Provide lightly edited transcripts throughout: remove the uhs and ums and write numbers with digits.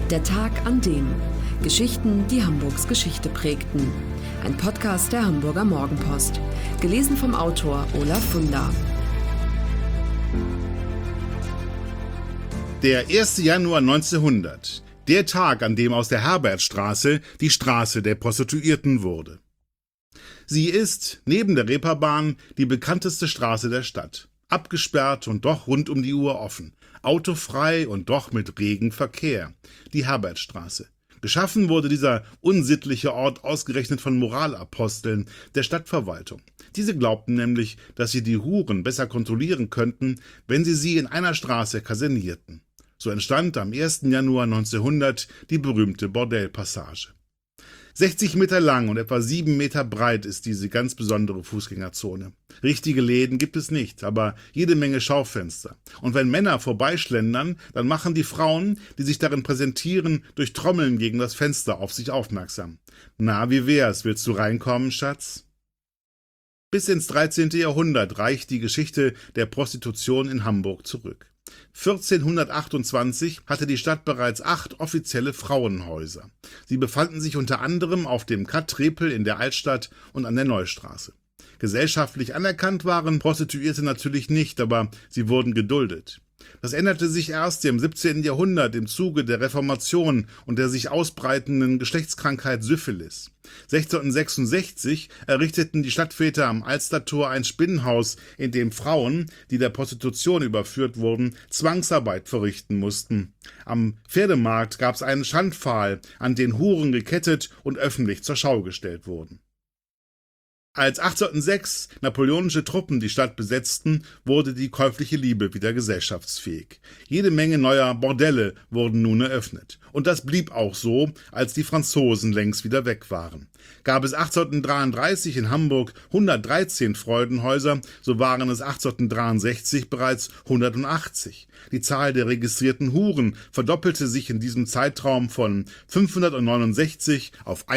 Der Tag an dem. Geschichten, die Hamburgs Geschichte prägten. Ein Podcast der Hamburger Morgenpost. Gelesen vom Autor Olaf Funder. Der 1. Januar 1900. Der Tag, an dem aus der Herbertstraße die Straße der Prostituierten wurde. Sie ist, neben der Reeperbahn, die bekannteste Straße der Stadt. Abgesperrt und doch rund um die Uhr offen. Autofrei und doch mit regem Verkehr. Die Herbertstraße. Geschaffen wurde dieser unsittliche Ort ausgerechnet von Moralaposteln der Stadtverwaltung. Diese glaubten nämlich, dass sie die Huren besser kontrollieren könnten, wenn sie in einer Straße kasernierten. So entstand am 1. Januar 1900 die berühmte Bordellpassage. 60 Meter lang und etwa 7 Meter breit ist diese ganz besondere Fußgängerzone. Richtige Läden gibt es nicht, aber jede Menge Schaufenster. Und wenn Männer vorbeischlendern, dann machen die Frauen, die sich darin präsentieren, durch Trommeln gegen das Fenster auf sich aufmerksam. Na, wie wär's? Willst du reinkommen, Schatz? Bis ins 13. Jahrhundert reicht die Geschichte der Prostitution in Hamburg zurück. 1428 hatte die Stadt bereits 8 offizielle Frauenhäuser. Sie befanden sich unter anderem auf dem Katrepel in der Altstadt und an der Neustraße. Gesellschaftlich anerkannt waren Prostituierte natürlich nicht, aber sie wurden geduldet. Das änderte sich erst im 17. Jahrhundert im Zuge der Reformation und der sich ausbreitenden Geschlechtskrankheit Syphilis. 1666 errichteten die Stadtväter am Alstertor ein Spinnenhaus, in dem Frauen, die der Prostitution überführt wurden, Zwangsarbeit verrichten mussten. Am Pferdemarkt gab es einen Schandpfahl, an den Huren gekettet und öffentlich zur Schau gestellt wurden. Als 1806 napoleonische Truppen die Stadt besetzten, wurde die käufliche Liebe wieder gesellschaftsfähig. Jede Menge neuer Bordelle wurden nun eröffnet. Und das blieb auch so, als die Franzosen längst wieder weg waren. Gab es 1833 in Hamburg 113 Freudenhäuser, so waren es 1863 bereits 180. Die Zahl der registrierten Huren verdoppelte sich in diesem Zeitraum von 569 auf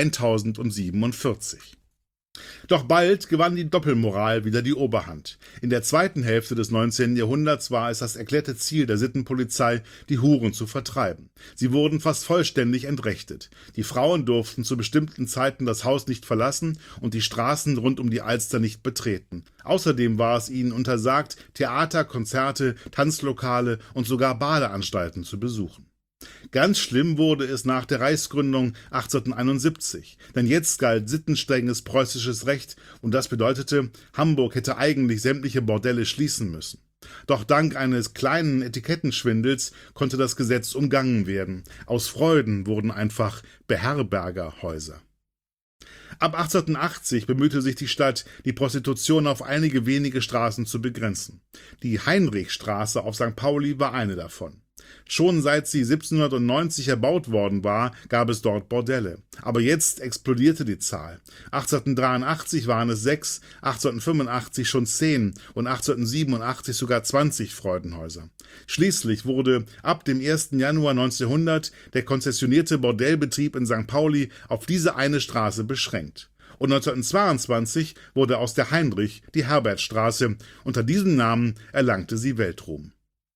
1047. Doch bald gewann die Doppelmoral wieder die Oberhand. In der zweiten Hälfte des 19. Jahrhunderts war es das erklärte Ziel der Sittenpolizei, die Huren zu vertreiben. Sie wurden fast vollständig entrechtet. Die Frauen durften zu bestimmten Zeiten das Haus nicht verlassen und die Straßen rund um die Alster nicht betreten. Außerdem war es ihnen untersagt, Theater, Konzerte, Tanzlokale und sogar Badeanstalten zu besuchen. Ganz schlimm wurde es nach der Reichsgründung 1871, denn jetzt galt sittenstrenges preußisches Recht und das bedeutete, Hamburg hätte eigentlich sämtliche Bordelle schließen müssen. Doch dank eines kleinen Etikettenschwindels konnte das Gesetz umgangen werden. Aus Freuden wurden einfach Beherbergerhäuser. Ab 1880 bemühte sich die Stadt, die Prostitution auf einige wenige Straßen zu begrenzen. Die Heinrichstraße auf St. Pauli war eine davon. Schon seit sie 1790 erbaut worden war, gab es dort Bordelle. Aber jetzt explodierte die Zahl. 1883 waren es 6, 1885 schon 10 und 1887 sogar 20 Freudenhäuser. Schließlich wurde ab dem 1. Januar 1900 der konzessionierte Bordellbetrieb in St. Pauli auf diese eine Straße beschränkt. Und 1922 wurde aus der Heinrich die Herbertstraße. Unter diesem Namen erlangte sie Weltruhm.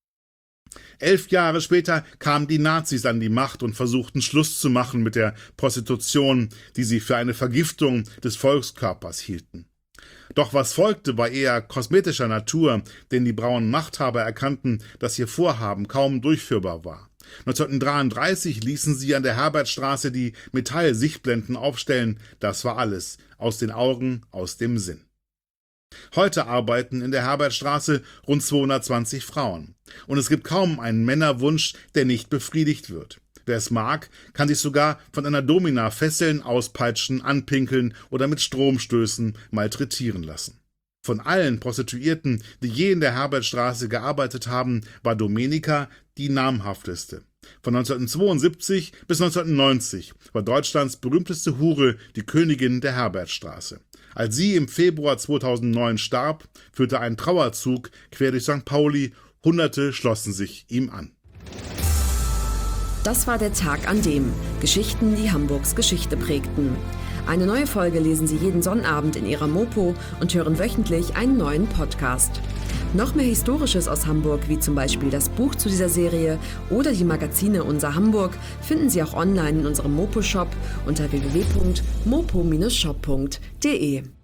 11 Jahre später kamen die Nazis an die Macht und versuchten Schluss zu machen mit der Prostitution, die sie für eine Vergiftung des Volkskörpers hielten. Doch was folgte, war eher kosmetischer Natur, denn die braunen Machthaber erkannten, dass ihr Vorhaben kaum durchführbar war. 1933 ließen sie an der Herbertstraße die Metall-Sichtblenden aufstellen. Das war alles. Aus den Augen, aus dem Sinn. Heute arbeiten in der Herbertstraße rund 220 Frauen. Und es gibt kaum einen Männerwunsch, der nicht befriedigt wird. Wer es mag, kann sich sogar von einer Domina fesseln, auspeitschen, anpinkeln oder mit Stromstößen malträtieren lassen. Von allen Prostituierten, die je in der Herbertstraße gearbeitet haben, war Domenica die namhafteste. Von 1972 bis 1990 war Deutschlands berühmteste Hure die Königin der Herbertstraße. Als sie im Februar 2009 starb, führte ein Trauerzug quer durch St. Pauli. Hunderte schlossen sich ihm an. Das war der Tag an dem. Geschichten, die Hamburgs Geschichte prägten. Eine neue Folge lesen Sie jeden Sonnabend in Ihrer Mopo und hören wöchentlich einen neuen Podcast. Noch mehr Historisches aus Hamburg, wie zum Beispiel das Buch zu dieser Serie oder die Magazine Unser Hamburg, finden Sie auch online in unserem Mopo-Shop unter www.mopo-shop.de.